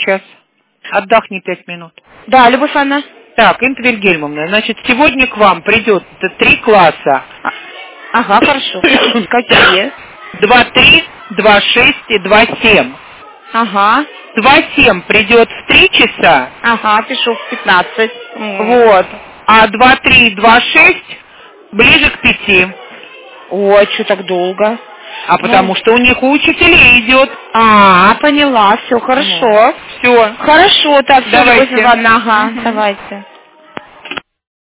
сейчас. Отдохни 5 минут. Да, Любовь Анна. Так, Инна Вильгельмовна, значит, сегодня к вам придет 3 класса. Ага, хорошо. Какие? 2-3, 2-6 и 2-7. Ага. 2-7 придет в 3 часа. Ага, пишу в 15. Вот. А 2-3 и 2-6 ближе к 5. Ой, что так долго? А потому что у них у учителей идет. Поняла, все хорошо. Все. Хорошо, так, все, Давайте. Любовь Ивановна, ага, давайте.